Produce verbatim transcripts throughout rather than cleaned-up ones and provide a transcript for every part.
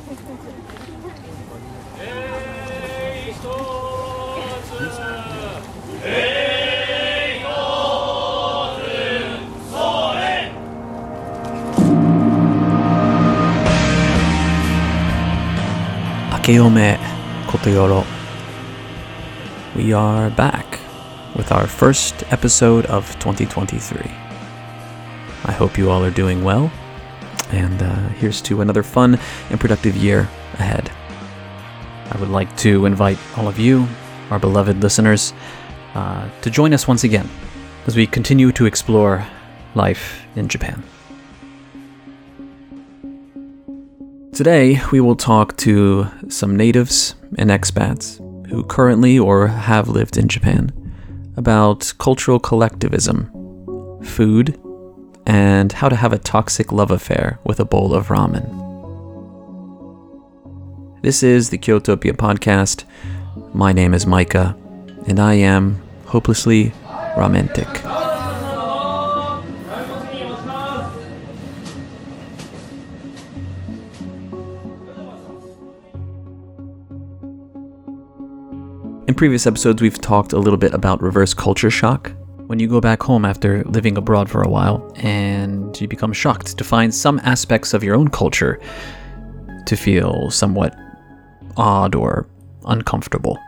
Akeyome Kotoyoro. We are back with our first episode of twenty twenty-three. I hope you all are doing well, and uh, here's to another fun and productive year ahead. I would like to invite all of you, our beloved listeners, uh, to join us once again as we continue to explore life in Japan. Today, we will talk to some natives and expats who currently or have lived in Japan about cultural collectivism, food, and how to have a toxic love affair with a bowl of ramen. This is the Kyotopia podcast. My name is Micah, and I am hopelessly romantic. In previous episodes, we've talked a little bit about reverse culture shock. When you go back home after living abroad for a while, and you become shocked to find some aspects of your own culture to feel somewhat odd or uncomfortable.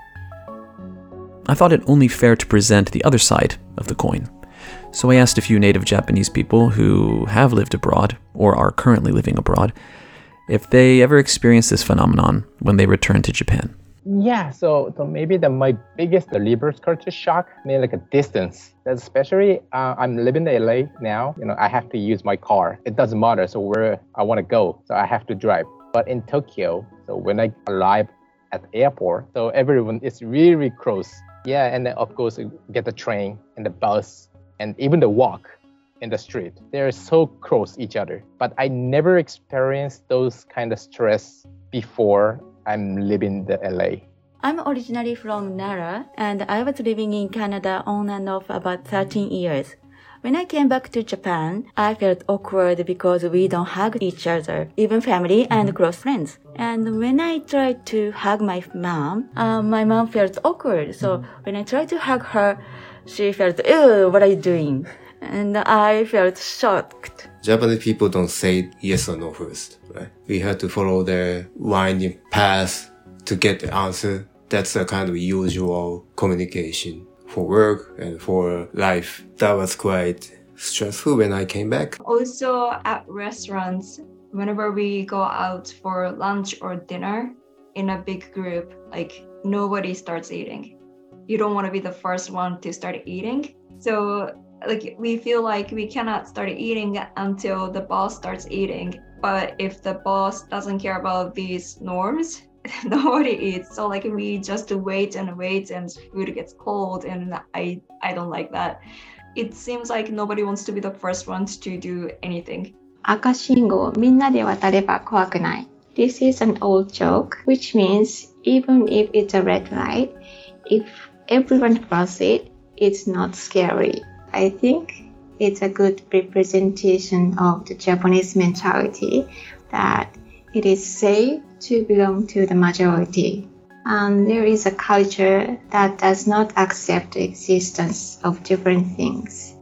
I thought it only fair to present the other side of the coin. So I asked a few native Japanese people who have lived abroad, or are currently living abroad, if they ever experienced this phenomenon when they returned to Japan. Yeah, so so maybe the my biggest the reverse culture shock, maybe like a distance. Especially, uh, I'm living in L A now. You know, I have to use my car. It doesn't matter. So where I want to go, so I have to drive. But in Tokyo, so when I arrive at the airport, so everyone is really, really close. Yeah, and then of course you get the train and the bus and even the walk in the street. They're so close each other. But I never experienced those kind of stress before I'm living in L A. I'm originally from Nara, and I was living in Canada on and off about thirteen years. When I came back to Japan, I felt awkward because we don't hug each other, even family and close friends. And when I tried to hug my mom, uh, my mom felt awkward. So when I tried to hug her, she felt, ew, what are you doing? And I felt shocked. Japanese people don't say yes or no first, right? We have to follow the winding path to get the answer. That's a kind of usual communication for work and for life. That was quite stressful when I came back. Also at restaurants, whenever we go out for lunch or dinner in a big group, like nobody starts eating. You don't want to be the first one to start eating. So like we feel like we cannot start eating until the boss starts eating. But if the boss doesn't care about these norms, nobody eats. So like we just wait and wait and food gets cold, and I I don't like that. It seems like nobody wants to be the first ones to do anything. 赤信号みんなで渡れば怖くない. This is an old joke, which means even if it's a red light, if everyone crosses it, it's not scary. I think it's a good representation of the Japanese mentality that it is safe to belong to the majority. And there is a culture that does not accept the existence of different things.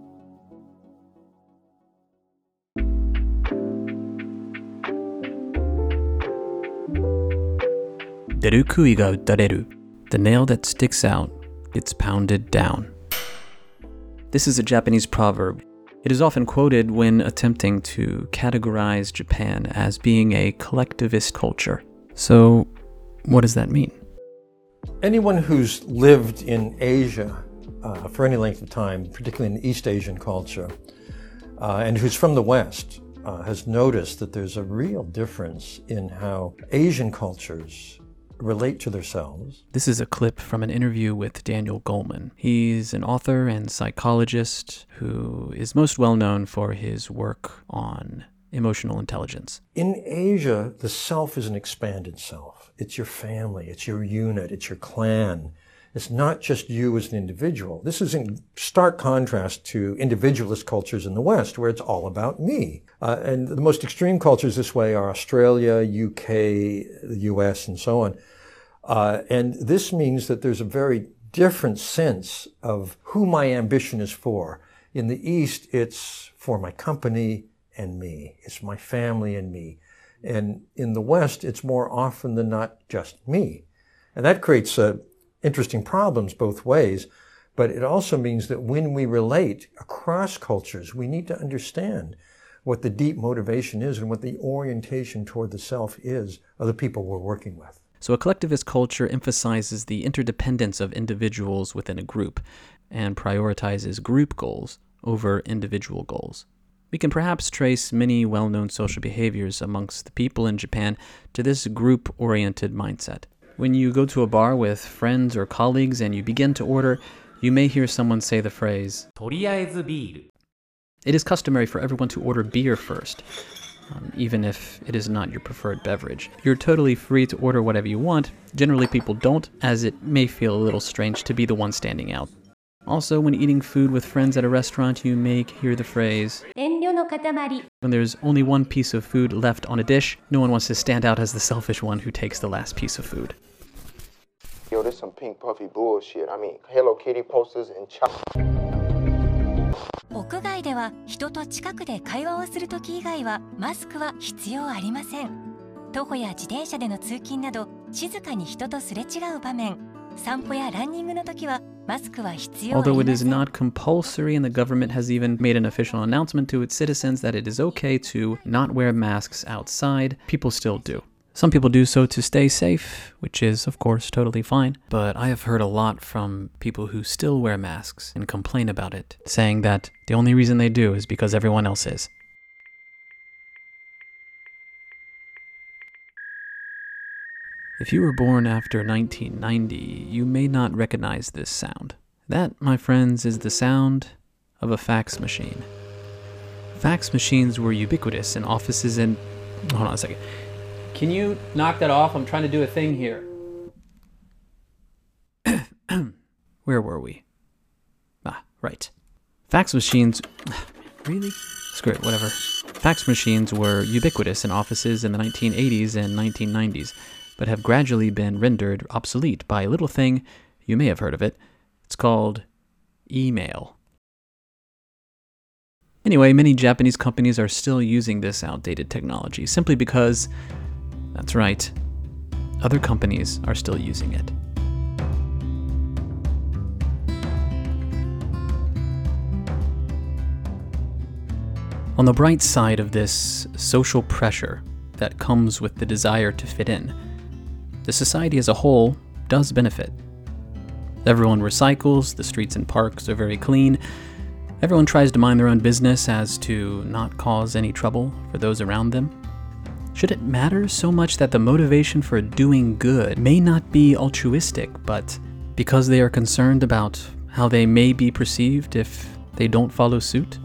Derukui ga utareru. The nail that sticks out gets pounded down. This is a Japanese proverb. It is often quoted when attempting to categorize Japan as being a collectivist culture. So, what does that mean? Anyone who's lived in Asia uh, for any length of time, particularly in East Asian culture, uh, and who's from the West, uh, has noticed that there's a real difference in how Asian cultures relate to themselves. This is a clip from an interview with Daniel Goleman. He's an author and psychologist who is most well known for his work on emotional intelligence. In Asia, the self is an expanded self. It's your family, it's your unit, it's your clan, It's not just you as an individual. This is in stark contrast to individualist cultures in the West, where it's all about me. Uh, and the most extreme cultures this way are Australia, U K, the U S, and so on. Uh, and this means that there's a very different sense of who my ambition is for. In the East, it's for my company and me. It's my family and me. And in the West, it's more often than not just me. And that creates uh, interesting problems both ways. But it also means that when we relate across cultures, we need to understand what the deep motivation is and what the orientation toward the self is of the people we're working with. So a collectivist culture emphasizes the interdependence of individuals within a group and prioritizes group goals over individual goals. We can perhaps trace many well-known social behaviors amongst the people in Japan to this group-oriented mindset. When you go to a bar with friends or colleagues and you begin to order, you may hear someone say the phrase, とりあえずビール. It is customary for everyone to order beer first, um, even if it is not your preferred beverage. You're totally free to order whatever you want. Generally, people don't, as it may feel a little strange to be the one standing out. Also, when eating food with friends at a restaurant, you may hear the phrase, 遠慮の塊. When there's only one piece of food left on a dish, no one wants to stand out as the selfish one who takes the last piece of food. Yo, this some pink puffy bullshit. I mean, Hello Kitty posters and chocolate. 屋外では人と近くで会話をするとき以外はマスクは必要ありません。徒歩や自転車での通勤など静かに人とすれ違う場面、散歩やランニングのときはマスクは必要ありません。 Although it is not compulsory and the government has even made an official announcement to its citizens that it is okay to not wear masks outside, people still do. Some people do so to stay safe, which is, of course, totally fine. But I have heard a lot from people who still wear masks and complain about it, saying that the only reason they do is because everyone else is. If you were born after nineteen ninety, you may not recognize this sound. That, my friends, is the sound of a fax machine. Fax machines were ubiquitous in offices and... Hold on a second. Can you knock that off? I'm trying to do a thing here. Where were we? Ah, right. Fax machines... Really? Screw it, whatever. Fax machines were ubiquitous in offices in the nineteen eighties and nineteen nineties, but have gradually been rendered obsolete by a little thing, you may have heard of it. It's called email. Anyway, many Japanese companies are still using this outdated technology simply because... That's right. Other companies are still using it. On the bright side of this social pressure that comes with the desire to fit in, the society as a whole does benefit. Everyone recycles, the streets and parks are very clean, everyone tries to mind their own business as to not cause any trouble for those around them. Should it matter so much that the motivation for doing good may not be altruistic, but because they are concerned about how they may be perceived if they don't follow suit?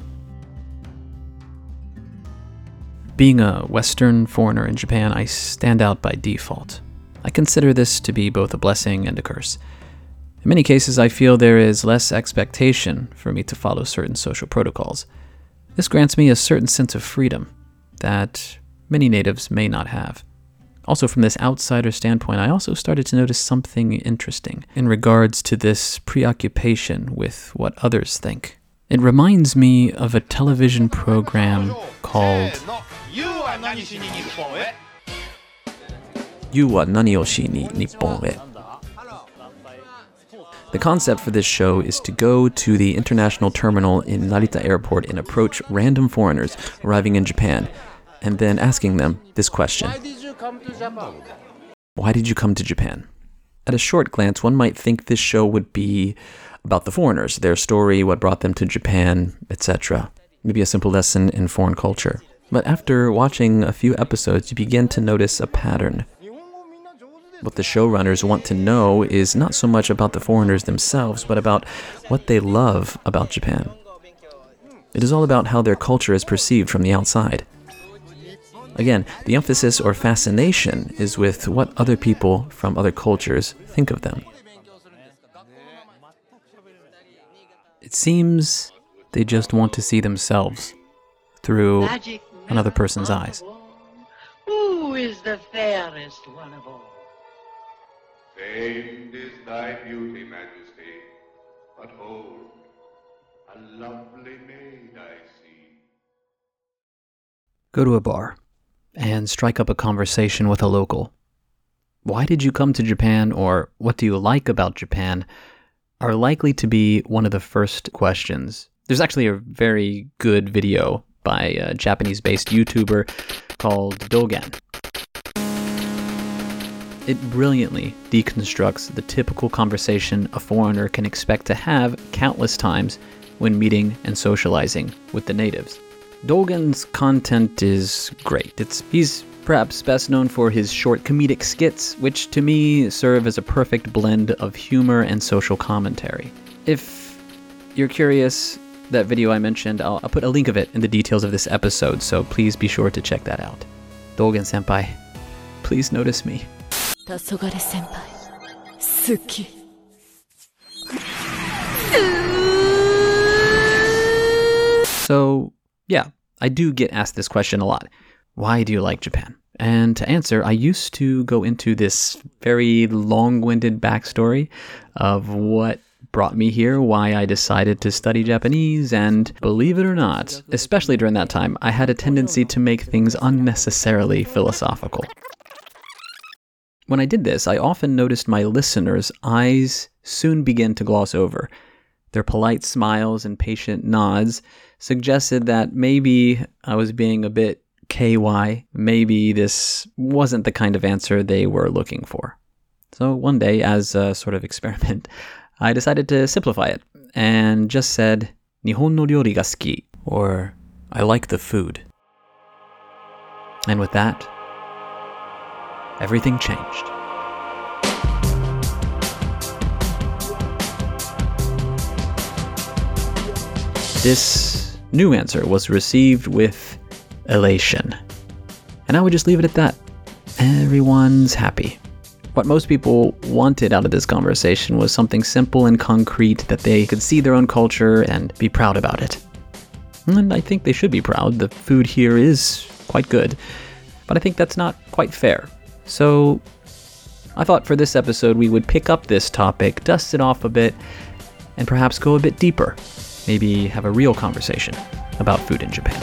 Being a Western foreigner in Japan, I stand out by default. I consider this to be both a blessing and a curse. In many cases, I feel there is less expectation for me to follow certain social protocols. This grants me a certain sense of freedom that many natives may not have. Also, from this outsider standpoint, I also started to notice something interesting in regards to this preoccupation with what others think. It reminds me of a television program called You wa Nani shi ni Nippon e? The concept for this show is to go to the international terminal in Narita Airport and approach random foreigners arriving in Japan, and then asking them this question. Why did you come to Japan? Why did you come to Japan? At a short glance, one might think this show would be about the foreigners, their story, what brought them to Japan, et cetera. Maybe a simple lesson in foreign culture. But after watching a few episodes, you begin to notice a pattern. What the showrunners want to know is not so much about the foreigners themselves, but about what they love about Japan. It is all about how their culture is perceived from the outside. Again, the emphasis or fascination is with what other people from other cultures think of them. It seems they just want to see themselves through another person's eyes. Who is the fairest one of all? Famed is thy beauty, Majesty, but hold, a lovely maid I see. Go to a bar and strike up a conversation with a local. Why did you come to Japan, or what do you like about Japan, are likely to be one of the first questions. There's actually a very good video by a Japanese-based YouTuber called Dogen. It brilliantly deconstructs the typical conversation a foreigner can expect to have countless times when meeting and socializing with the natives. Dogen's content is great. It's he's perhaps best known for his short comedic skits, which to me serve as a perfect blend of humor and social commentary. If you're curious, that video I mentioned, I'll, I'll put a link of it in the details of this episode, so please be sure to check that out. Dogen senpai, please notice me. Tasogare senpai, suki. So, yeah, I do get asked this question a lot. Why do you like Japan? And to answer, I used to go into this very long-winded backstory of what brought me here, why I decided to study Japanese, and believe it or not, especially during that time, I had a tendency to make things unnecessarily philosophical. When I did this, I often noticed my listeners' eyes soon begin to gloss over. Their polite smiles and patient nods suggested that maybe I was being a bit K Y, maybe this wasn't the kind of answer they were looking for. So one day, as a sort of experiment, I decided to simplify it and just said, Nihon no ryori ga suki, or I like the food. And with that, everything changed. This new answer was received with elation. And I would just leave it at that. Everyone's happy. What most people wanted out of this conversation was something simple and concrete that they could see their own culture and be proud about it. And I think they should be proud. The food here is quite good. But I think that's not quite fair. So I thought for this episode we would pick up this topic, dust it off a bit, and perhaps go a bit deeper. Maybe have a real conversation about food in Japan.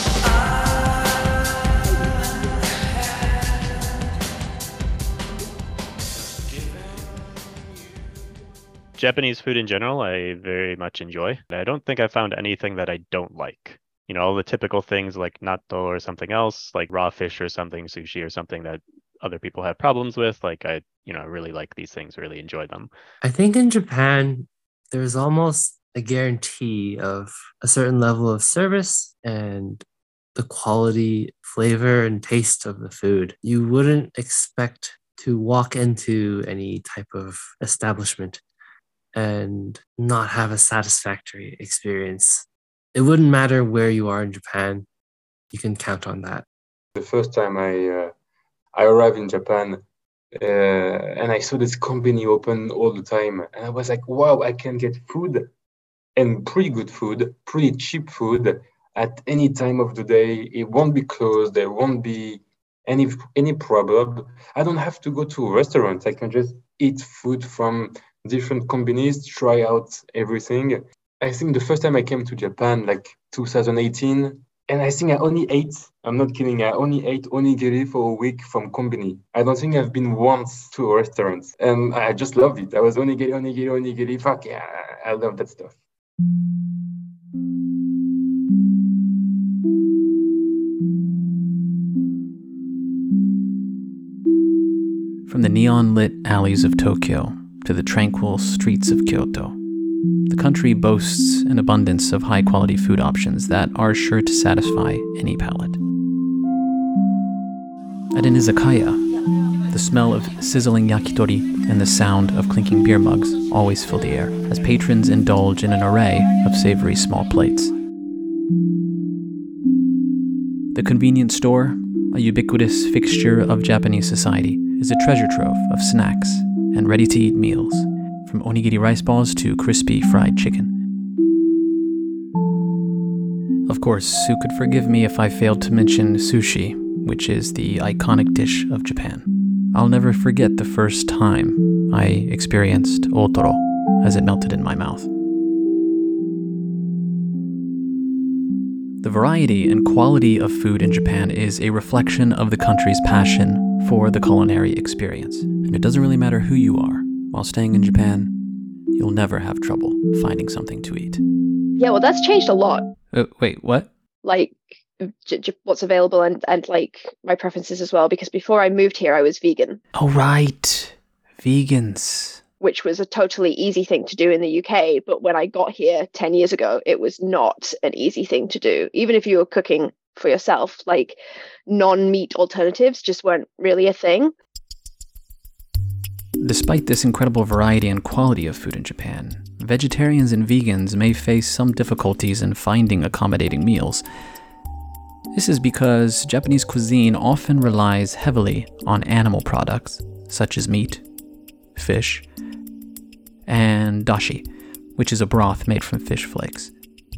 Japanese food in general, I very much enjoy. I don't think I found anything that I don't like. You know, all the typical things like natto or something else, like raw fish or something, sushi or something that other people have problems with. Like I, you know, really like these things, really enjoy them. I think in Japan, there's almost a guarantee of a certain level of service and the quality, flavor, and taste of the food. You wouldn't expect to walk into any type of establishment and not have a satisfactory experience. It wouldn't matter where you are in Japan. You can count on that. The first time I uh, I arrived in Japan uh, and I saw this company open all the time, and I was like, wow, I can get food and pretty good food, pretty cheap food at any time of the day. It won't be closed. There won't be any any problem. I don't have to go to a restaurant. I can just eat food from different companies, try out everything. I think the first time I came to Japan, like two thousand eighteen, and I think I only ate, I'm not kidding, I only ate onigiri for a week from Konbini. I don't think I've been once to a restaurant, and I just loved it. I was onigiri, onigiri, onigiri, fuck yeah, I love that stuff. From the neon-lit alleys of Tokyo to the tranquil streets of Kyoto, the country boasts an abundance of high-quality food options that are sure to satisfy any palate. At an izakaya, the smell of sizzling yakitori and the sound of clinking beer mugs always fill the air as patrons indulge in an array of savory small plates. The convenience store, a ubiquitous fixture of Japanese society, is a treasure trove of snacks and ready-to-eat meals, from onigiri rice balls to crispy fried chicken. Of course, who could forgive me if I failed to mention sushi, which is the iconic dish of Japan. I'll never forget the first time I experienced otoro as it melted in my mouth. The variety and quality of food in Japan is a reflection of the country's passion for the culinary experience. And it doesn't really matter who you are. While staying in Japan, you'll never have trouble finding something to eat. Yeah, well, that's changed a lot. Uh, wait, what? Like, j- j- what's available and, and, like, my preferences as well. Because before I moved here, I was vegan. Oh, right. Vegans. Which was a totally easy thing to do in the U K. But when I got here ten years ago, it was not an easy thing to do. Even if you were cooking for yourself, like, non-meat alternatives just weren't really a thing. Despite this incredible variety and quality of food in Japan, vegetarians and vegans may face some difficulties in finding accommodating meals. This is because Japanese cuisine often relies heavily on animal products, such as meat, fish, and dashi, which is a broth made from fish flakes.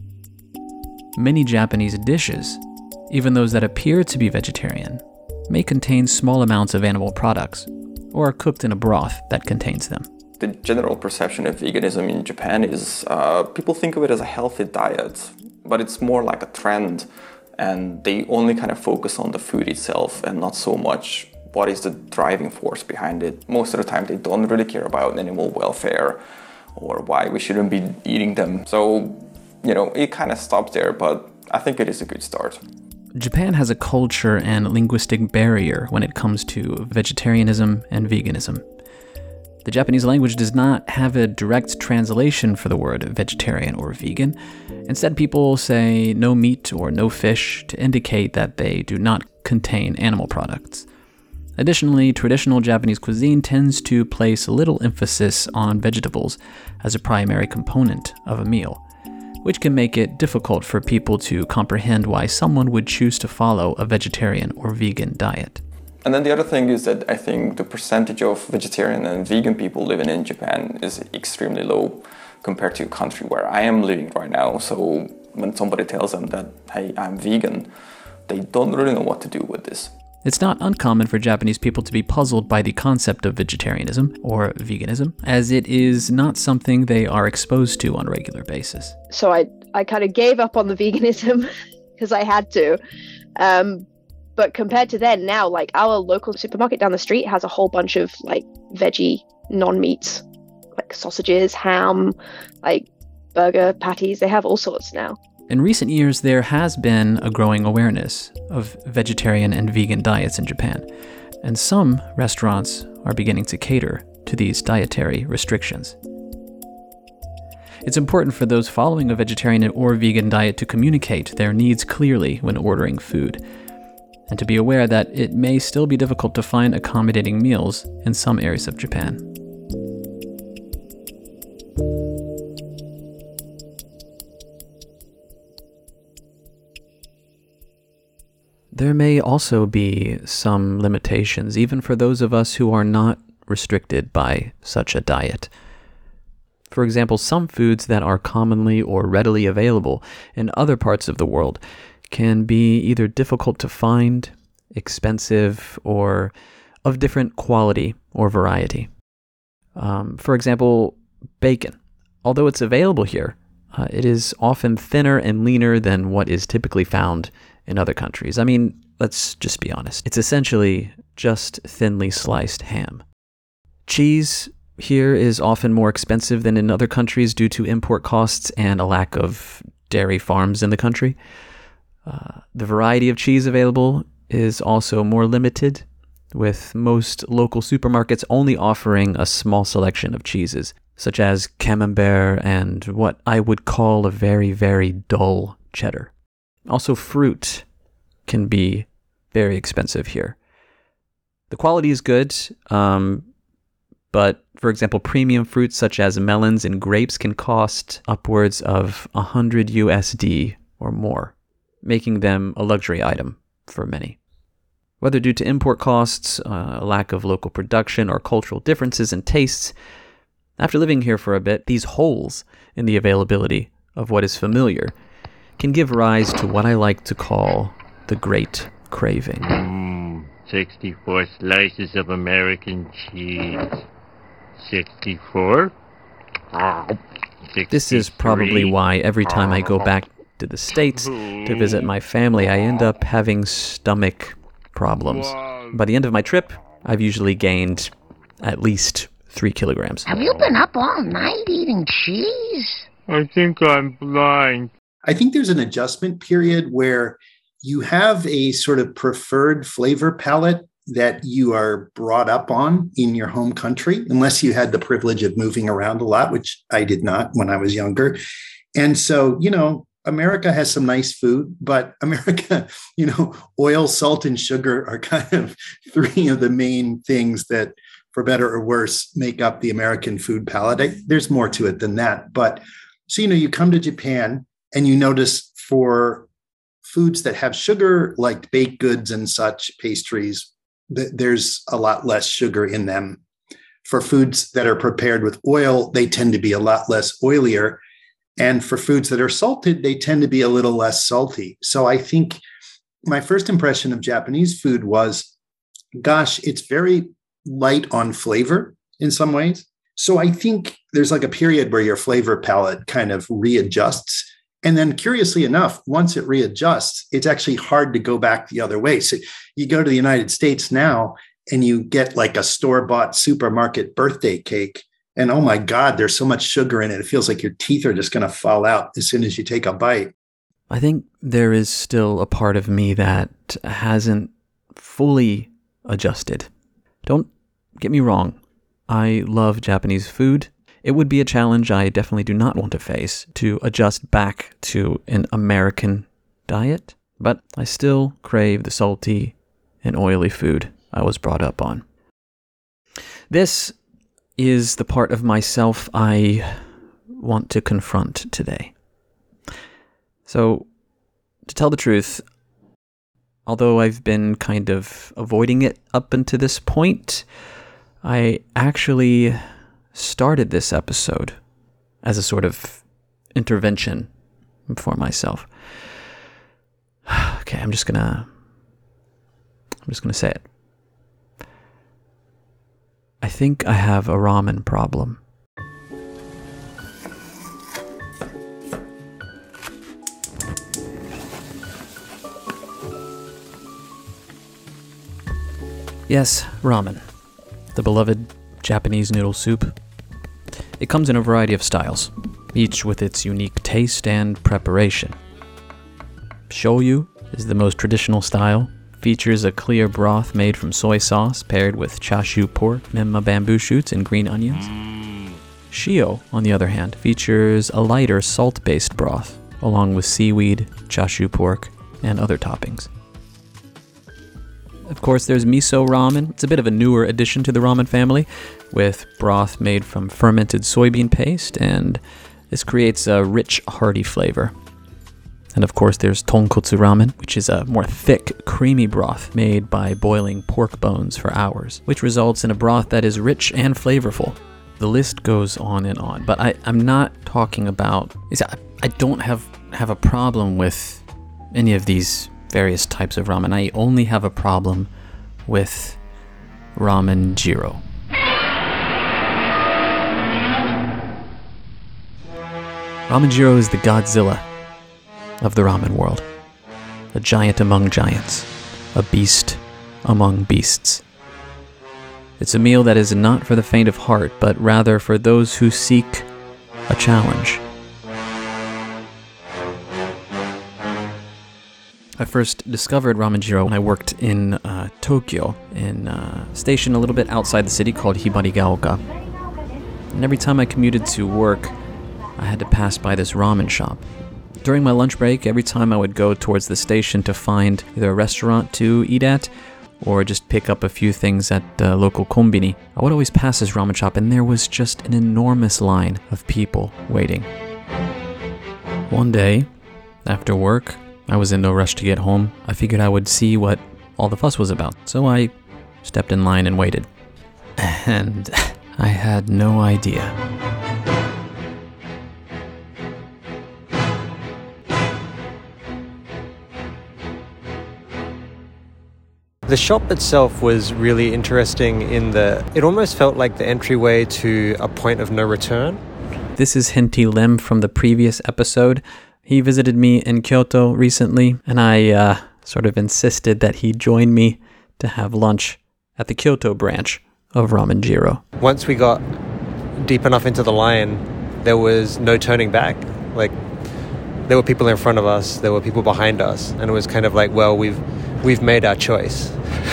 Many Japanese dishes, even those that appear to be vegetarian, may contain small amounts of animal products, or are cooked in a broth that contains them. The general perception of veganism in Japan is uh, people think of it as a healthy diet, but it's more like a trend, and they only kind of focus on the food itself and not so much what is the driving force behind it. Most of the time they don't really care about animal welfare or why we shouldn't be eating them. So, you know, it kind of stops there, but I think it is a good start. Japan has a culture and linguistic barrier when it comes to vegetarianism and veganism. The Japanese language does not have a direct translation for the word vegetarian or vegan. Instead, people say no meat or no fish to indicate that they do not contain animal products. Additionally, traditional Japanese cuisine tends to place little emphasis on vegetables as a primary component of a meal, which can make it difficult for people to comprehend why someone would choose to follow a vegetarian or vegan diet. And then the other thing is that I think the percentage of vegetarian and vegan people living in Japan is extremely low compared to a country where I am living right now. So when somebody tells them that, hey, I'm vegan, they don't really know what to do with this. It's not uncommon for Japanese people to be puzzled by the concept of vegetarianism or veganism, as it is not something they are exposed to on a regular basis. So I, I kind of gave up on the veganism because I had to. Um, but compared to then, now, like, our local supermarket down the street has a whole bunch of, like, veggie non-meats, like sausages, ham, like burger patties. They have all sorts now. In recent years, there has been a growing awareness of vegetarian and vegan diets in Japan, and some restaurants are beginning to cater to these dietary restrictions. It's important for those following a vegetarian or vegan diet to communicate their needs clearly when ordering food, and to be aware that it may still be difficult to find accommodating meals in some areas of Japan. There may also be some limitations, even for those of us who are not restricted by such a diet. For example, some foods that are commonly or readily available in other parts of the world can be either difficult to find, expensive, or of different quality or variety. Um, for example, bacon. Although it's available here, uh, it is often thinner and leaner than what is typically found in other countries. I mean, let's just be honest. It's essentially just thinly sliced ham. Cheese here is often more expensive than in other countries due to import costs and a lack of dairy farms in the country. Uh, the variety of cheese available is also more limited, with most local supermarkets only offering a small selection of cheeses, such as camembert and what I would call a very, very dull cheddar. Also, fruit can be very expensive here. The quality is good, um, but for example, premium fruits such as melons and grapes can cost upwards of one hundred U S D or more, making them a luxury item for many. Whether due to import costs, uh, a lack of local production, or cultural differences in tastes, after living here for a bit, these holes in the availability of what is familiar can give rise to what I like to call the great craving. Mm, sixty-four slices of American cheese. sixty-four? This is probably why every time I go back to the States to visit my family, I end up having stomach problems. By the end of my trip, I've usually gained at least three kilograms. Have you been up all night eating cheese? I think I'm blind. I think there's an adjustment period where you have a sort of preferred flavor palette that you are brought up on in your home country, unless you had the privilege of moving around a lot, which I did not when I was younger. And so, you know, America has some nice food, but America, you know, oil, salt, and sugar are kind of three of the main things that, for better or worse, make up the American food palette. I, there's more to it than that. But so, you know, you come to Japan and you notice for foods that have sugar, like baked goods and such, pastries, th- there's a lot less sugar in them. For foods that are prepared with oil, they tend to be a lot less oilier. And for foods that are salted, they tend to be a little less salty. So I think my first impression of Japanese food was, gosh, it's very light on flavor in some ways. So I think there's like a period where your flavor palette kind of readjusts. And then curiously enough, once it readjusts, it's actually hard to go back the other way. So you go to the United States now and you get like a store-bought supermarket birthday cake. And oh my God, there's so much sugar in it. It feels like your teeth are just going to fall out as soon as you take a bite. I think there is still a part of me that hasn't fully adjusted. Don't get me wrong. I love Japanese food. It would be a challenge I definitely do not want to face, to adjust back to an American diet. But I still crave the salty and oily food I was brought up on. This is the part of myself I want to confront today. So, to tell the truth, although I've been kind of avoiding it up until this point, I actually started this episode as a sort of intervention for myself. Okay, I'm just gonna I'm just gonna say it. I think I have a ramen problem. Yes, ramen. The beloved Japanese noodle soup. It comes in a variety of styles, each with its unique taste and preparation. Shoyu is the most traditional style. Features a clear broth made from soy sauce paired with chashu pork, menma bamboo shoots, and green onions. Shio, on the other hand, features a lighter salt-based broth, along with seaweed, chashu pork, and other toppings. Of course, there's miso ramen. It's a bit of a newer addition to the ramen family, with broth made from fermented soybean paste, and this creates a rich, hearty flavor. And of course, there's tonkotsu ramen, which is a more thick, creamy broth made by boiling pork bones for hours, which results in a broth that is rich and flavorful. The list goes on and on, but I, I'm not talking about... I don't have, have a problem with any of these various types of ramen. I only have a problem with Ramen Jiro. Ramen Jiro is the Godzilla of the ramen world. A giant among giants. A beast among beasts. It's a meal that is not for the faint of heart, but rather for those who seek a challenge. I first discovered Ramen Jiro when I worked in uh, Tokyo, in a station a little bit outside the city called Hibarigaoka. And every time I commuted to work, I had to pass by this ramen shop. During my lunch break, every time I would go towards the station to find either a restaurant to eat at or just pick up a few things at the local konbini, I would always pass this ramen shop, and there was just an enormous line of people waiting. One day, after work, I was in no rush to get home. I figured I would see what all the fuss was about, so I stepped in line and waited. And I had no idea. The shop itself was really interesting in that it almost felt like the entryway to a point of no return. This is Hinti Lim from the previous episode. He visited me in Kyoto recently, and I uh, sort of insisted that he join me to have lunch at the Kyoto branch of Ramen Jiro. Once we got deep enough into the line, there was no turning back. Like, there were people in front of us, there were people behind us, and it was kind of like, well, we've we've made our choice.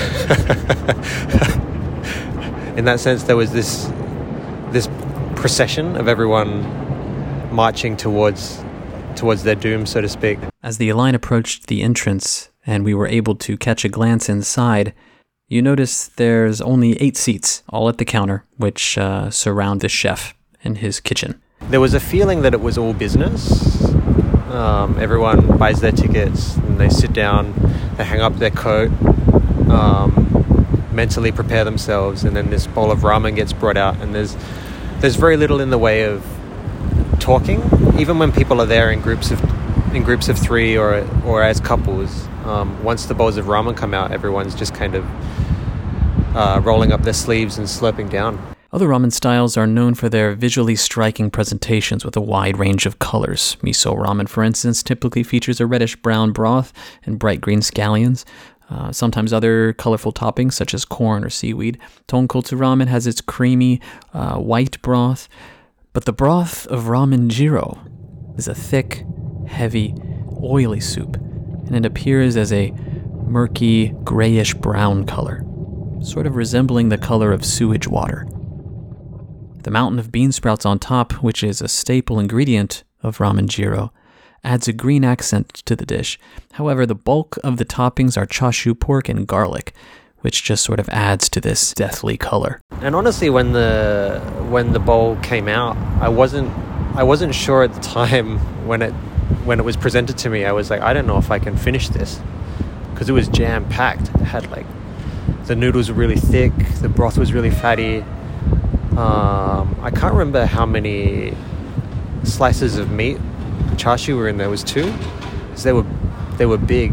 In that sense, there was this this procession of everyone marching towards towards their doom, so to speak. As the line approached the entrance and we were able to catch a glance inside, you notice there's only eight seats, all at the counter, which uh, surround the chef in his kitchen. There was a feeling that it was all business. Um, everyone buys their tickets and they sit down, they hang up their coat, um, mentally prepare themselves, and then this bowl of ramen gets brought out, and there's there's very little in the way of talking, even when people are there in groups of in groups of three or or as couples. Um, once the bowls of ramen come out, everyone's just kind of uh, rolling up their sleeves and slurping down. Other ramen styles are known for their visually striking presentations with a wide range of colors. Miso ramen, for instance, typically features a reddish-brown broth and bright green scallions. Uh, sometimes other colorful toppings, such as corn or seaweed. Tonkotsu ramen has its creamy uh, white broth. But the broth of Ramen Jiro is a thick, heavy, oily soup, and it appears as a murky, grayish-brown color, sort of resembling the color of sewage water. The mountain of bean sprouts on top, which is a staple ingredient of Ramen Jiro, adds a green accent to the dish. However, the bulk of the toppings are chashu pork and garlic, which just sort of adds to this deathly color. And honestly, when the when the bowl came out, I wasn't I wasn't sure at the time when it when it was presented to me. I was like, I don't know if I can finish this, because it was jam packed. It had like the noodles were really thick, the broth was really fatty. Um, I can't remember how many slices of meat, chashu, were in there. It was two, because they were they were big.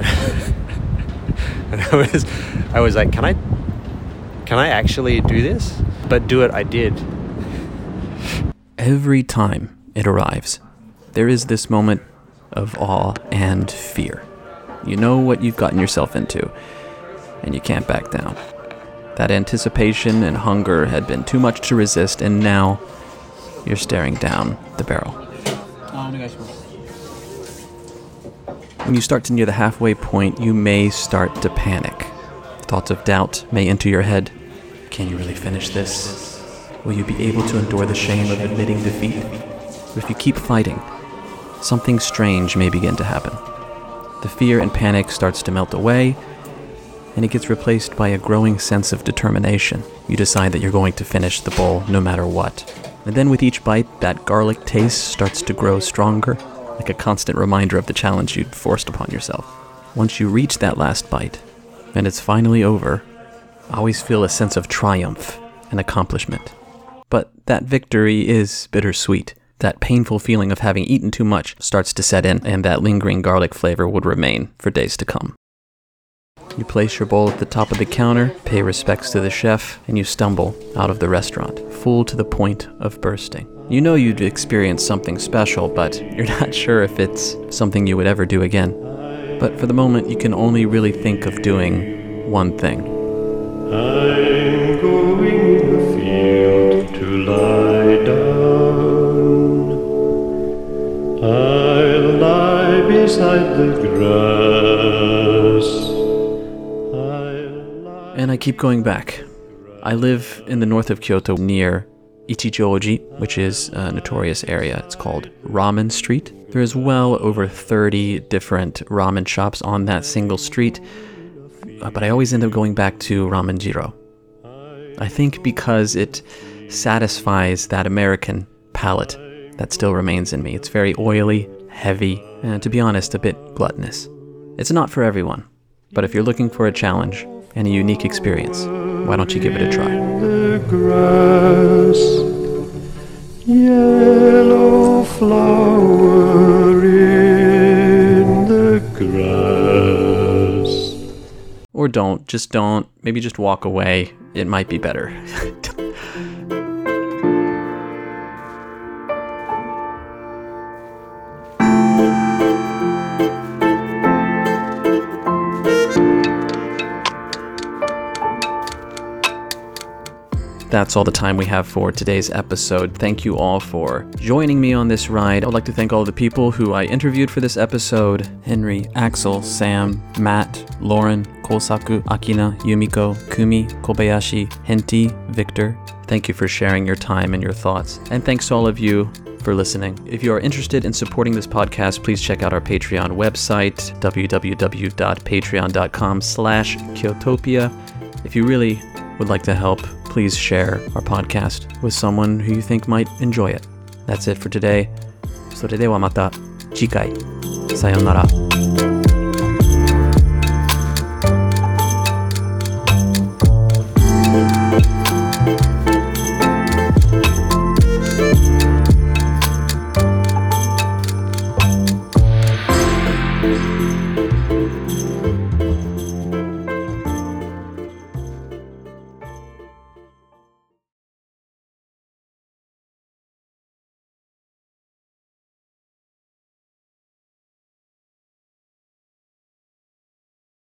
And I was, I was like, can I, can I actually do this? But do it, I did. Every time it arrives, there is this moment of awe and fear. You know what you've gotten yourself into, and you can't back down. That anticipation and hunger had been too much to resist, and now you're staring down the barrel. When you start to near the halfway point, you may start to panic. Thoughts of doubt may enter your head. Can you really finish this? Will you be able to endure the shame of admitting defeat? But if you keep fighting, something strange may begin to happen. The fear and panic starts to melt away, and it gets replaced by a growing sense of determination. You decide that you're going to finish the bowl no matter what. And then with each bite, that garlic taste starts to grow stronger, like a constant reminder of the challenge you'd forced upon yourself. Once you reach that last bite, and it's finally over, I always feel a sense of triumph and accomplishment. But that victory is bittersweet. That painful feeling of having eaten too much starts to set in, and that lingering garlic flavor would remain for days to come. You place your bowl at the top of the counter, pay respects to the chef, and you stumble out of the restaurant, full to the point of bursting. You know you'd experienced something special, but you're not sure if it's something you would ever do again. But for the moment, you can only really think of doing one thing. I'm going in the field to lie down. I'll lie beside the grass. And I keep going back. I live in the north of Kyoto near Ichijo-oji, which is a notorious area. It's called Ramen Street. There's well over thirty different ramen shops on that single street, but I always end up going back to Ramen Jiro. I think because it satisfies that American palate that still remains in me. It's very oily, heavy, and to be honest, a bit gluttonous. It's not for everyone, but if you're looking for a challenge and a unique experience, why don't you give it a try? The grass, yellow flower in the grass. Or don't. Just don't. Maybe just walk away. It might be better. That's all the time we have for today's episode. Thank you all for joining me on this ride. I would like to thank all the people who I interviewed for this episode. Henry, Axel, Sam, Matt, Lauren, Kosaku, Akina, Yumiko, Kumi, Kobayashi, Henti, Victor. Thank you for sharing your time and your thoughts. And thanks to all of you for listening. If you are interested in supporting this podcast, please check out our Patreon website, www.patreon.com slash Kyotopia. If you really would like to help, please share our podcast with someone who you think might enjoy it. That's it for today. それではまた次回。さようなら。